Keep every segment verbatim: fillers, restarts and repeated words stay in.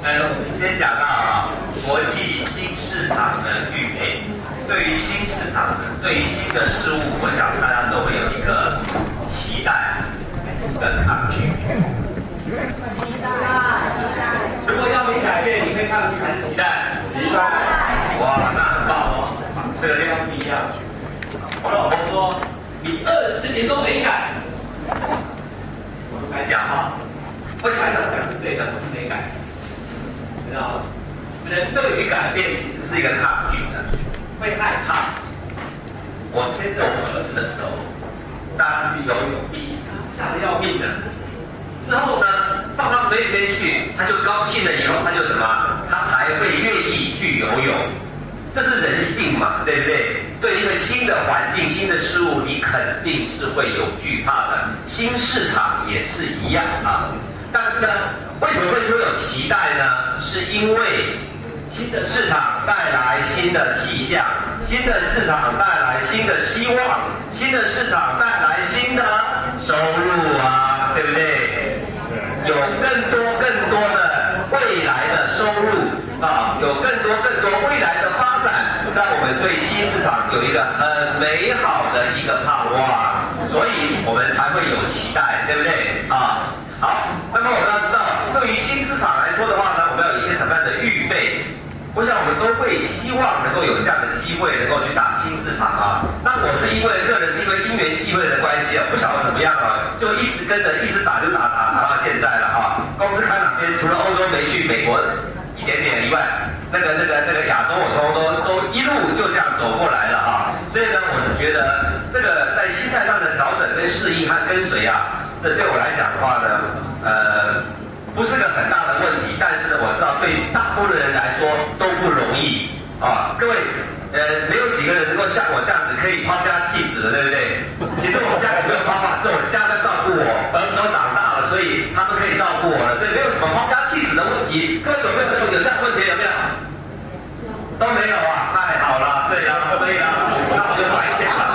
呃，我们先讲到啊，国际新市场的预备。对于新市场，对于新的事物，我想大家都会有一个期待跟抗拒。 期待，期待。 如果要没改变，你会抗拒还是期待？ 期待。 哇，那很棒哦，这个地方不一样。我老婆说，你二十年都没改，我不敢讲话。我想想讲是对的，我是没改。知道吗？人对于改变其实是一个抗拒的。会害怕。我牵着我儿子的手，带他去游泳，第一次吓得要命的。之后呢，放到水里面去，他就高兴了。以后他就怎么？他才会愿意去游泳。这是人性嘛，对不对？对一个新的环境、新的事物，你肯定是会有惧怕的。新市场也是一样啊。但是呢，为什么会说有期待呢？是因为新的市场带来新的气象，新的市场带来新的希望，新的市场带来新的收入啊，对不对？有更多更多的未来的收入啊，有更多更多未来的发展，让我们对新市场有一个很美好的一个盼望，所以我们才会有期待，对不对啊？好，那么我们要知道，对于新市场来说的话呢，我们要有一些什么样的预备？我想我们都会希望能够有这样的机会，能够去打新市场啊。那我是因为个人是因为因缘际会的关系啊，不晓得怎么样啊，就一直跟着一直打就打打打到现在了啊。公司开哪边除了欧洲没去，美国一点点以外，那个那个那个亚洲我都都都一路就这样走过来了啊。所以呢，我是觉得这个在心态上的调整跟适应和跟随啊，这对我来讲的话呢，呃。不是个很大的问题，但是呢，我知道对大部分人来说都不容易啊。各位，呃，没有几个人能够像我这样子可以抛家弃子的，对不对？其实我们家有没有方法，是我家在照顾我，儿子都长大了，所以他们可以照顾我了，所以没有什么抛家弃子的问题。各位有没有有这样的问题？有没有？都没有啊，太好了，对啊，所以啊，那我就白讲了。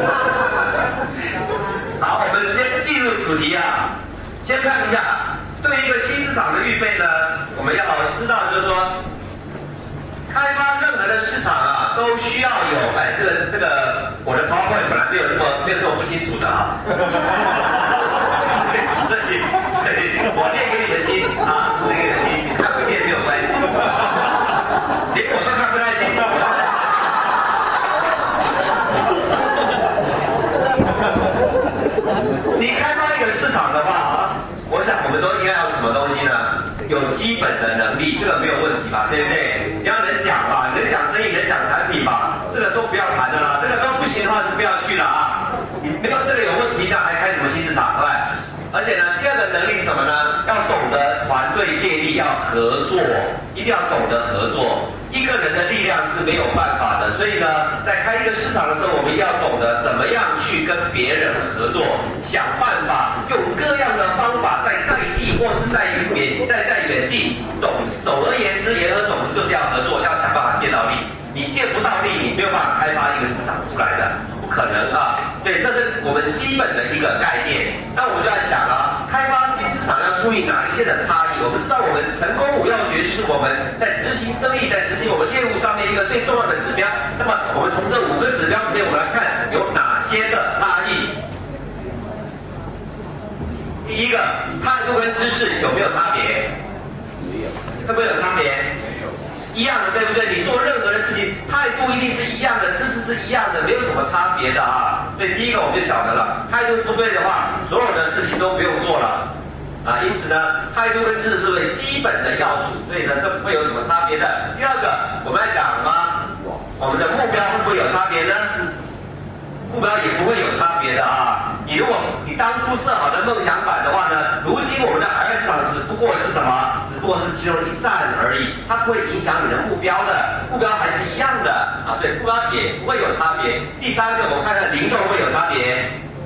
好，我们先进入主题啊，先看一下。对一个新市场的预备呢，我们要知道，就是说，开发任何的市场啊，都需要有，哎，这个这个，我的 PowerPoint 本来没有这么没有这么不清楚的啊，所以所以我念给你们听啊，念给你们听，你看不见没有关系，连我都看不太清楚。你开发一个市场的话啊。我想我们都应该有什么东西呢？有基本的能力，这个没有问题吧？对不对？你要能讲吧，能讲生意，能讲产品吧，这个都不要谈的啦。这个都不行的话，就不要去了啊！你没有这个有问题，那还开什么新市场？对吧？而且呢，第二个能力是什么呢？要懂得团队建立，要合作，一定要懂得合作。一个人的力量是没有办法的，所以呢，在开一个市场的时候，我们一定要懂得怎么样去跟别人合作，想办法用各样的方法，在在地或是在远在在远地，总总而言之，言而总之就是要合作，要想办法借到力。你借不到力，你没有办法开发一个市场出来的，不可能啊！所以这是我们基本的一个概念。那我们就在想啊，开发新市场要注意哪一些的差异？我们知道我们成功五要诀是我们在执行生意、在执行我们业务上面一个最重要的指标。那么我们从这五个指标里面，我们来看有哪些的差异。第一个，态度跟知识有没有差别？会不会有差别？一样的，对不对？你做任何的事情，态度一定是一样的，知识是一样的，没有什么差别的啊。所以第一个我们就晓得了，态度不对的话，所有的事情都不用做了啊。因此呢，态度跟知识是为基本的要素，所以呢，这不会有什么差别的。第二个，我们来讲什么？我们的目标会不会有差别呢？目标也不会有差别的啊！你如果你当初设好的梦想版的话呢，如今我们的海外市场只不过是什么？只不过是其中一站而已，它不会影响你的目标的，目标还是一样的啊，所以目标也不会有差别。第三个，我们看看零售会不会有差别？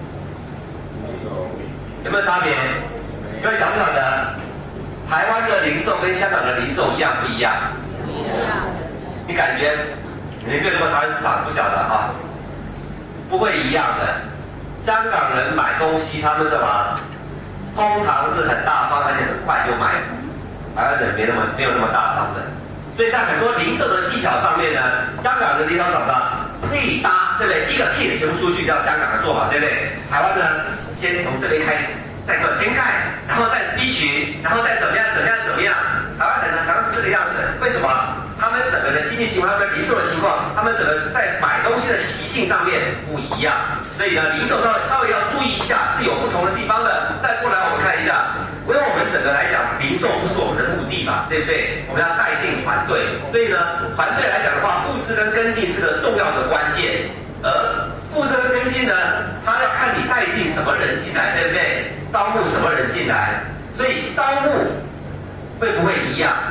有没有差别？各位晓不晓得，台湾的零售跟香港的零售一样不一样？一样。你感觉你没有做过台湾市场，不晓得哈？不会一样的。香港人买东西，他们干嘛？通常是很大方，而且很快就买。 台湾人没那么没有那么大方的，所以在很多零售的技巧上面呢，香港的零售厂商配搭，对不对？一个 kit 全部出去叫香港的做法，对不对？台湾呢，先从这边开始，再做先盖，然后再 B 群，然后再怎么样怎么样怎么样。台湾很常是这个样子，为什么？他们整个的经济情况，他们零售的情况，他们整个在买东西的习性上面不一样，所以呢，零售稍稍微要注意一下，是有不同的地方的。再过来我们看一下，因为我们整个来讲，零售不是我们的目的嘛，对不对？我们要带进团队，所以呢，团队来讲的话，复制跟跟进是个重要的关键。而复制跟跟进呢，它要看你带进什么人进来，对不对？招募什么人进来，所以招募会不会一样？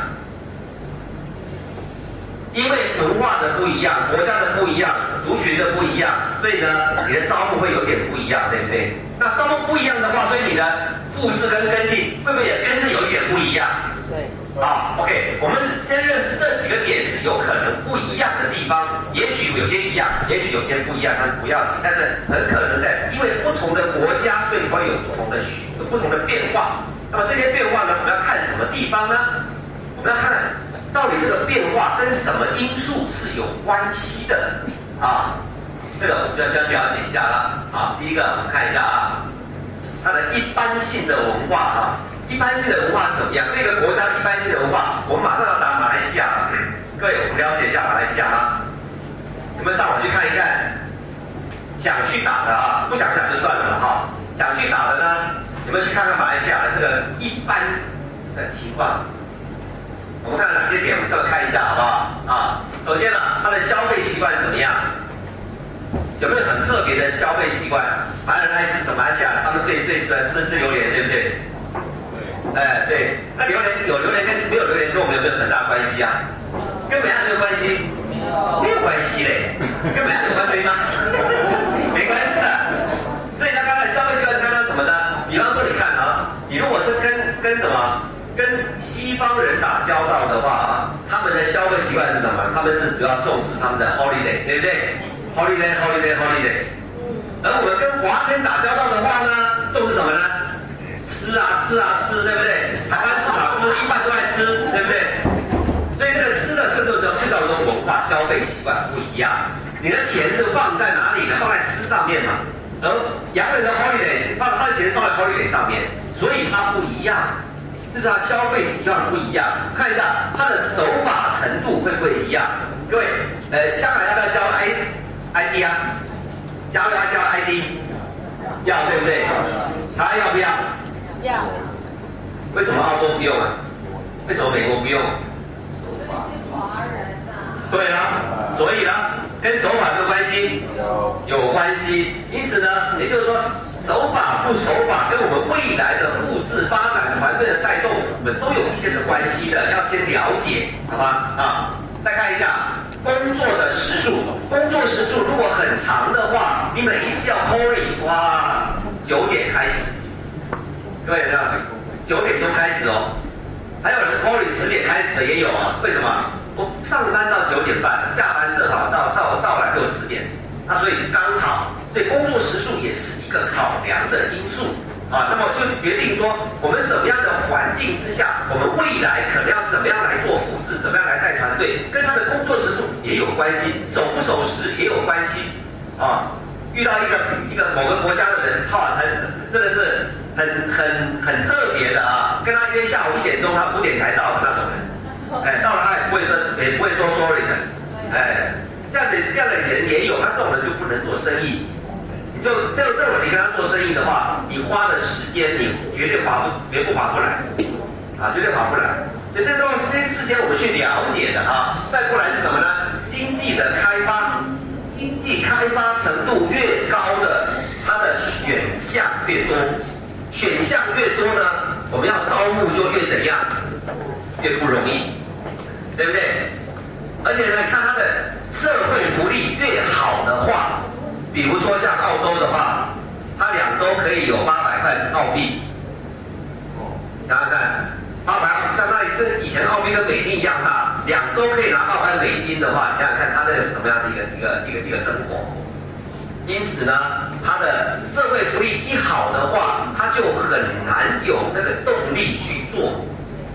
因为文化的不一样，国家的不一样，族群的不一样，所以呢，你的招募会有点不一样，对不对？那招募不一样的话，所以你的复制跟跟进会不会也跟着有一点不一样？ 对。 好 ，OK， 我们先认识这几个点是有可能不一样的地方，也许有些一样，也许有些不一样，但是不要紧，但是很可能在因为不同的国家，所以会有不同的有不同的变化。那么这些变化呢，我们要看什么地方呢？我们要看到底这个变化跟什么因素是有关系的啊？这个我们就要先了解一下啦。好，第一个我们看一下啊，它的一般性的文化啊。一般性的文化是怎么样？这个国家的一般性的文化，我们马上要打马来西亚。各位，我们了解一下马来西亚吗？你们上网去看一看。想去打的啊，不想打就算了哈。想去打的呢，你们去看看马来西亚的这个一般的情况。我们看哪些点？我们稍微看一下好不好？啊，首先呢，它的消费习惯怎么样？有没有很特别的消费习惯？马来人爱吃什么？马来西亚他们最最喜欢吃吃榴莲，对不对？哎，对，那榴莲有榴莲跟没有榴莲跟我们有没有很大关系啊？跟美亚有关系？没有关系嘞，跟美亚有关系吗？没关系的。所以他刚才消费习惯是看到什么呢？比方说，你看啊，你如果是跟跟什么跟西方人打交道的话啊，他们的消费习惯是什么？他们是主要重视他们的 holiday， 对不对 ？holiday holiday holiday。而我们跟华人打交道的话呢，重视什么呢？吃啊吃啊吃，对不对？台湾吃好吃，一般都爱吃，对不对？所以这个吃的这就就叫做文化消费习惯不一样。你的钱是放在哪里呢？放在吃上面嘛。而洋人的 holiday 放他的钱放在 holiday 上面，所以它不一样，这是它消费习惯不一样。看一下它的手法程度会不会一样？各位，呃，香港要不要交 I I D 啊？要不要交 I D？ 要，对不对？他要不要？ 要。 为什么澳洲不用啊？为什么美国不用？ 华人啊。 对啊，所以呢，跟手法有关系，有关系。因此呢，也就是说，手法不手法跟我们未来的复制发展团队的带动，我们都有一些的关系的，要先了解，好吧？啊，再看一下工作的时数，工作时数如果很长的话，你每一次要 calling， 哇，九点开始。各位呢，九点钟开始哦，还有人 calling 十点开始的也有啊。为什么？我上班到九点半，下班正好到到到来就十点，那所以刚好，所以工作时数也是一个考量的因素啊。那么就决定说，我们什么样的环境之下，我们未来可能要怎么样来做复制，怎么样来带团队，跟他的工作时数也有关系，守不守时也有关系啊。遇到一个一个某个国家的人，哈，很真的是很很很特别的啊，跟他约下午一点钟，他五点才到的那种人。哎，到了他也不会说，也不会说 sorry 的，哎，这样子这样的人也有，那这种人就不能做生意。你就这这种你跟他做生意的话，你花的时间你绝对划不绝不划不来，啊，绝对划不来。所以这种这些事情我们去了解的啊，再过来是什么呢？经济的开发，经济开发程度越高的，它的选项越多，选项越多呢，我们要招募就越怎样？越不容易，对不对？而且呢，看它的社会福利越好的话，比如说像澳洲的话，它两周可以有八百块澳币，想想看，八百相当于跟以前澳币跟美金一样大，两周可以拿八百美金的话，你想想看它这是什么样的一个一个一个一个生活。因此呢，它的社会福利一好的话，它就很难有那个动力去做。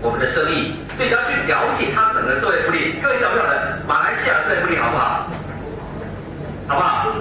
我们的生意，所以你要去了解它整个社会福利。各位晓不晓得马来西亚社会福利好不好？好不好？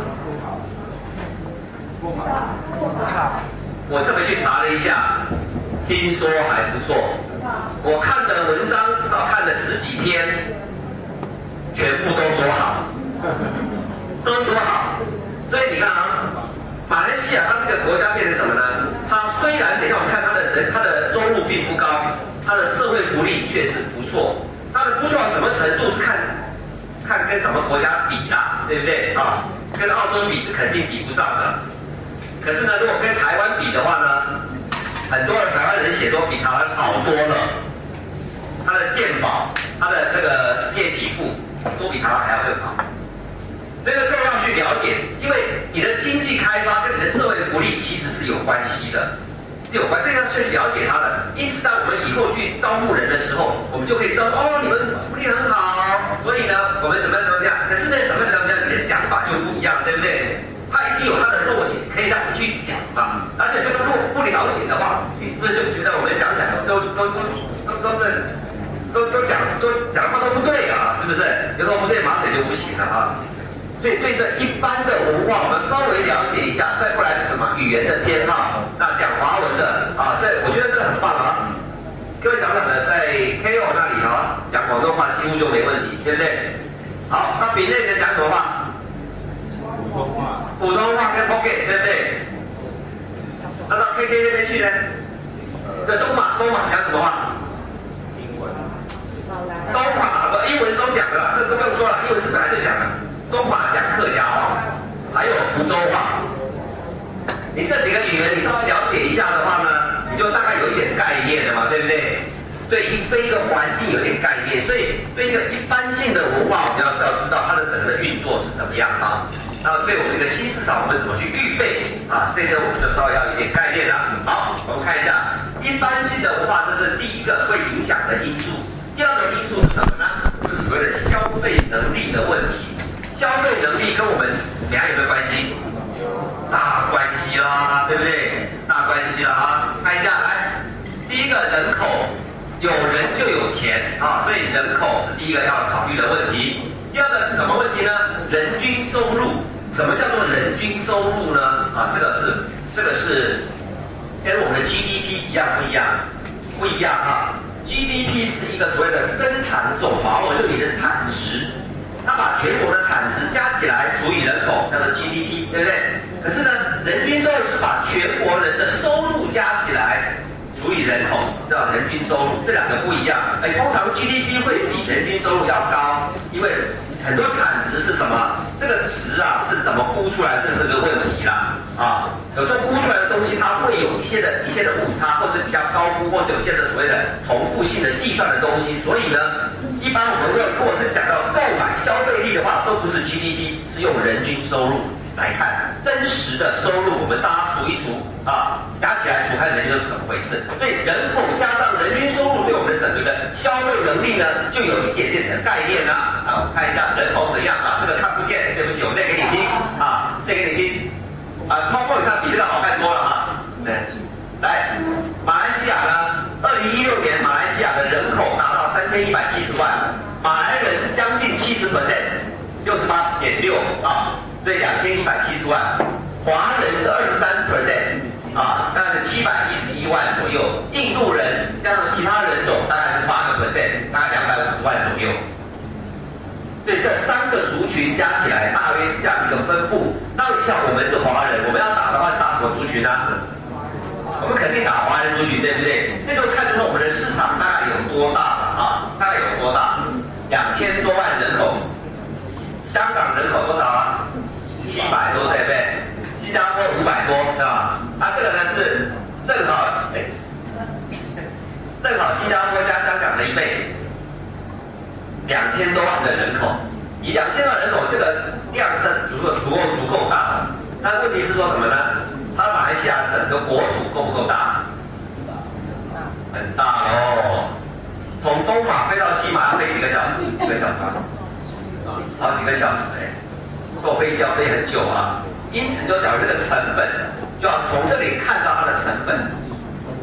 不好。我特别去查了一下，听说还不错。我看的文章至少看了十几篇，全部都说好，都说好。所以你看啊，马来西亚它这个国家变成什么呢？它虽然等一下我们看它的人，它的收入并不高，它的社会福利确实不错。它的不错到什么程度是看看跟什么国家比啦，对不对啊？跟澳洲比是肯定比不上的。可是呢，如果跟台湾比的话呢，很多人台湾人写都比台湾好多了。它的健保，它的那个失业给付都比台湾还要更好。这个重要去了解，因为你的经济开发跟你的社会福利其实是有关系的，是有关，这个要去了解它的。因此，当我们以后去招募人的时候，我们就可以知道，哦，你们福利很好，所以呢，我们怎么样怎么样。可是呢，怎么样怎么样，你的讲法就不一样，对不对？他一定有他的弱点，可以让你去讲嘛。而且就是如果不了解的话，你是不是就觉得我们讲起来都都都都都是都都讲都讲的话都不对啊？是不是？有时候不对，马嘴就不行了啊。所以对这一般的文化，我们稍微了解一下，再过来是什么语言的偏好。那讲华文的啊，这我觉得这很棒啊。各位想想呢，在 K O 那里啊，讲广东话几乎就没问题，对不对？好，那比内人讲什么话？普通话。普通话跟 Pocket， 对不对？那到 K K 那边去呢？这东马，东马讲什么话？英文。东马不，英文都讲的啦，这都不用说了，英文是本来就讲的。东马讲客家话，还有福州话。你这几个语言你稍微了解一下的话呢，你就大概有一点概念了嘛，对不对？对一对一个环境有点概念，所以对一个一般性的文化，我们要知道知道它的整个的运作是怎么样啊。那对我们这个新市场，我们怎么去预备啊？这些我们就稍微要有一点概念了。好，我们看一下一般性的文化，这是第一个会影响的因素。第二个因素是什么呢？就是所谓的消费能力的问题。消费能力跟我们俩有没有关系？大关系啦，对不对？大关系啦啊！看一下来，第一个人口，有人就有钱啊，所以人口是第一个要考虑的问题。第二个是什么问题呢？人均收入。什么叫做人均收入呢？啊，这个是这个是跟我们的 G D P 一样不一样？不一样啊 ！G D P 是一个所谓的生产总毛额，就你的产值。它把全国的产值加起来除以人口，叫做 G D P， 对不对？可是呢，人均收入是把全国人的收入加起来除以人口，叫人均收入，这两个不一样。哎，通常 G D P 会比人均收入要高，因为很多产值是什么？这个值啊是怎么估出来，这是个问题啦。啊，有时候估出来的东西，它会有一些的一些的误差，或是比较高估，或是有些的所谓的重复性的计算的东西，所以呢。一般我们如果是讲到购买消费力的话，都不是 G D P， 是用人均收入来看。真实的收入，我们大家除一除啊，加起来除看人均是怎么回事。所以人口加上人均收入，对我们整个的消费能力呢，就有一点点的概念啦。啊，我看一下人口怎样啊？这个看不见，对不起，我念给你听啊，念给你听啊。通过你看比这个好看多了啊。对，来，马来西亚呢，二零一六年马来西亚的人口达到三千一百七十万，马来人将近七十 percent， 六十八点六啊，对，两千一百七十万，华人是二十三 percent 啊，大概是七百一十一万左右，印度人加上其他人种大概是八个 percent， 大概两百五十万左右。对这三个族群加起来，大约是这样一个分布。那像我们是华人，我们要打的话是打什么族群呢？我们肯定打华人族群，对不对？这就看出我们的市场大概有多大了啊！大概有多大？两千多万人口，香港人口多少啊？七百多，对不对？新加坡五百多，对吧？啊，这个呢是正好，哎，正好新加坡加香港的一倍，两千多万的人口，以两千万人口这个量是足够足够足够大的。但问题是说什么呢？它马来西亚整个国土够不够大？很大喽！从东马飞到西马要飞几个小时？几个小时？好几个小时哎、欸！坐飞机要飞很久啊。因此就讲这个成本，就要从这里看到它的成本。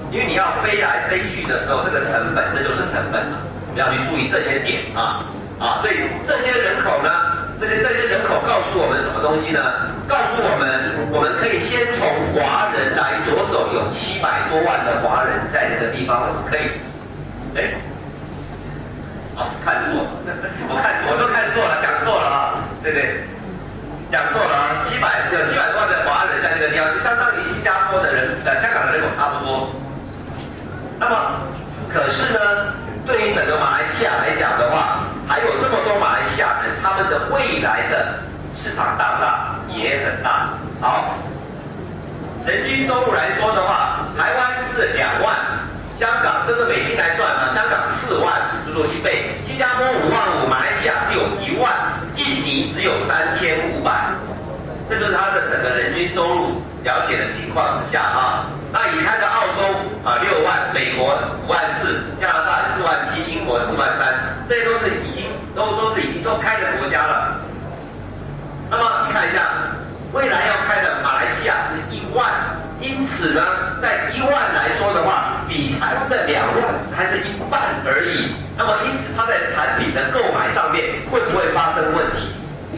因为你要飞来飞去的时候，这个成本，这就是成本嘛，我们要去注意这些点啊啊，所以这些人口呢，这些这些人口告诉我们什么东西呢？告诉我们，我们可以先从华人来着手，有七百多万的华人在这个地方，我们可以，哎，啊，看错，我看我都看错了，讲错了啊，对不对？讲错了啊，七百有七百多万的华人在这个地方，就相当于新加坡的人，呃，香港的人口差不多。那么，可是呢，对于整个马来西亚来讲的话，还有这么多马来西亚人，他们的未来的市场大不大？也很大。好，人均收入来说的话，台湾是两万，香港这是美金来算呢，香港四万，足足一倍。新加坡五万五，马来西亚只有一万，印尼只有三千五百，这就是它的整个人均收入了解的情况之下啊。那以它的澳洲啊六万，美国五万四，加拿大四万七，英国四万三，这些都是已经都都是已经都开的国家了。那么你看一下，未来要开的马来西亚是一万，因此呢，在一万来说的话，比台湾的两万还是一半而已。那么因此它在产品的购买上面会不会发生问题？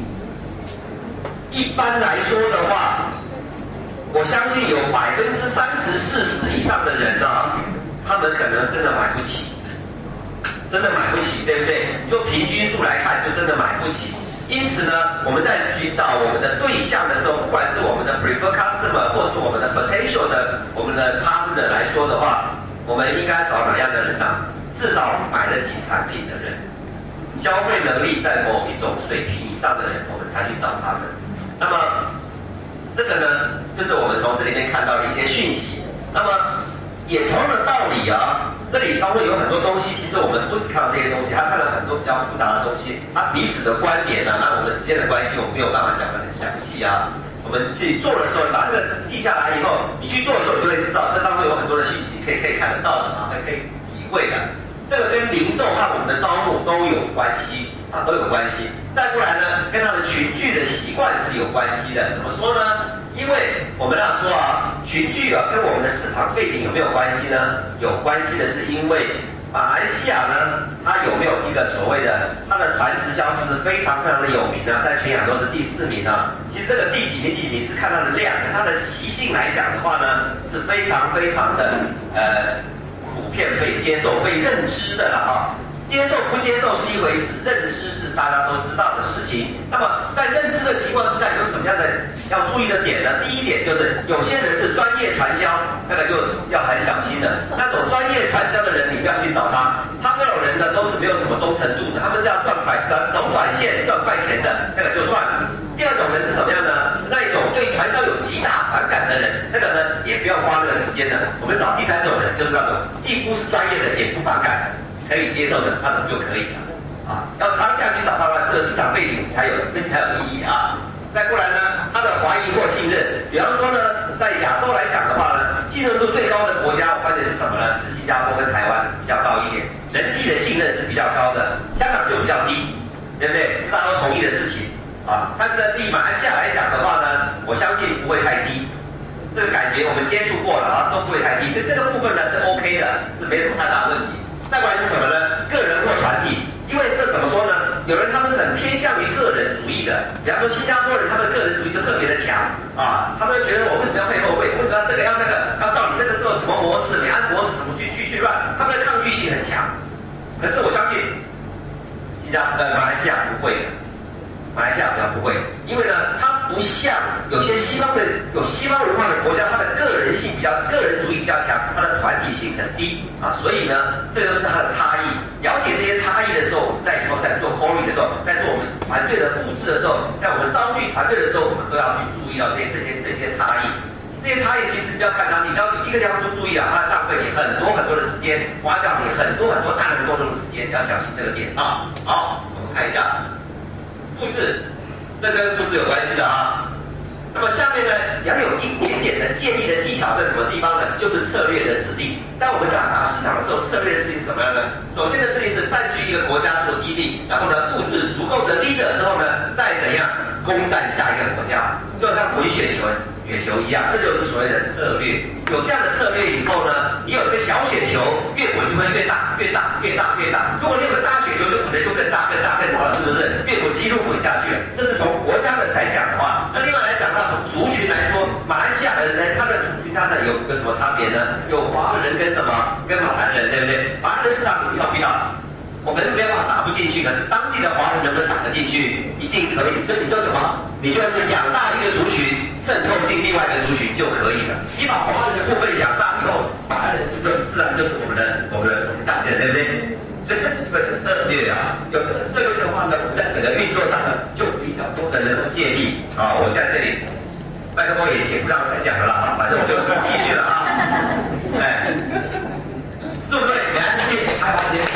一般来说的话，我相信有百分之三十、四十以上的人呢，他们可能真的买不起，真的买不起，对不对？就平均数来看，就真的买不起。因此呢，我们在寻找我们的对象的时候，不管是我们的 preferred customer 或是我们的 potential 的我们的 partner 来说的话，我们应该找哪样的人呢？至少买得起产品的人，消费能力在某一种水平以上的人，我们才去找他们。那么这个呢，就是我们从这里面看到的一些讯息。那么也同样的道理啊，这里它会有很多东西，其实我们不是看到这些东西，他看了很多比较复杂的东西，它彼此的观点呢、啊，那我们时间的关系，我们没有办法讲得很详细啊。我们去做的时候，把这个记下来以后，你去做的时候，你就会知道，这当中有很多的讯息可以可以看得到的啊，可以体会的。这个跟零售和我们的招募都有关系啊，都有关系。再过来呢，跟他们群聚的习惯是有关系的。怎么说呢？因为我们要说啊，群聚啊跟我们的市场背景有没有关系呢？有关系的是因为马来西亚呢，它有没有一个所谓的它的传直销是非常非常的有名啊，在全亚都是第四名啊。其实这个第几名第几名是看它的量，它的习性来讲的话呢，是非常非常的呃。普遍被接受、被认知的了哈。接受不接受是一回事，认知是大家都知道的事情。那么在认知的情况之下，有什么样的要注意的点呢？第一点就是有些人是专业传销，那个就要很小心的。那种专业传销的人，你不要去找他，他这种人呢都是没有什么忠诚度的，他们是要赚快、走短线、赚快钱的，那个就算了。第二种人是什么样呢？那一种对传销有极大反感的人，那个呢也不要花那个时间的。我们找第三种人，就是那种既不是专业的，也不反感，可以接受的，那种就可以了。啊，要长期去找到了这个市场背景才有分析才有意义啊。再过来呢，他的怀疑或信任，比方说呢，在亚洲来讲的话呢，信任度最高的国家，我发现是什么呢？是新加坡跟台湾比较高一点，人际的信任是比较高的，香港就比较低，对不对？大家都同意的事情。啊，但是呢，对马来西亚来讲的话呢，我相信不会太低，这个感觉我们接触过了啊，都不会太低，所以这个部分呢是 OK 的，是没什么太大问题。再过来是什么呢？个人或团体，因为这怎么说呢？有人他们是很偏向于个人主义的，比方说新加坡人，他们的个人主义就特别的强啊，他们觉得我为什么要配后卫，为什么要这个要那个，要照你那个做什么模式，你按模式怎么去去去乱，他们的抗拒性很强。可是我相信，新加呃马来西亚不会的。马来西亚比较不会，因为呢，它不像有些西方的有西方文化的国家，它的个人性比较个人主义比较强，它的团体性很低啊，所以呢，这个都是它的差异。了解这些差异的时候，我们在以后在做 calling 的时候，在做我们团队的复制的时候，在我们招聚团队的时候，我们都要去注意到这些这些这些差异。这些差异其实不要看它，你只要一个地方不注意啊，它浪费你很多很多的时间，花掉你很多很多大人多钟的时间，要小心这个点啊。好，我们看一下。复制，这跟复制有关系的啊。那么下面呢，要有一点点的建立的技巧在什么地方呢？就是策略的制定。当我们打打市场的时候，策略的制定是什么样呢？首先的制定是占据一个国家做基地，然后呢，复制足够的 leader 之后呢，再怎样攻占下一个国家，就像滚雪球， 雪球一样，这就是所谓的策略。有这样的策略以后呢，你有一个小雪球，越滚就会越大，越大，越大，越大。如果你有个大雪球，就滚的就更大、更大、更大了，是不是？越滚一路滚下去。这是从国家的来讲的话，那另外来讲到从族群来说，马来西亚的人他的族群他呢有个什么差别呢？有华人跟什么？跟马来人，对不对？马来的市场比较比较。我们没有办法打不进去，可是当地的华人能不能打得进去？一定可以。所以你就什么？你就是养大一个族群，渗透进另外一个族群就可以了。你把华人的部分养大以后，马来人是不是自然就是我们的我们的下线，对不对？所以这是个策略啊。有这个策略的话呢，我们在整个运作上呢，就比较多的人能建立啊。我在这里麦克风也也不让再讲了啦，反正我就继续了啊。哎，祝各位平安健康，开花结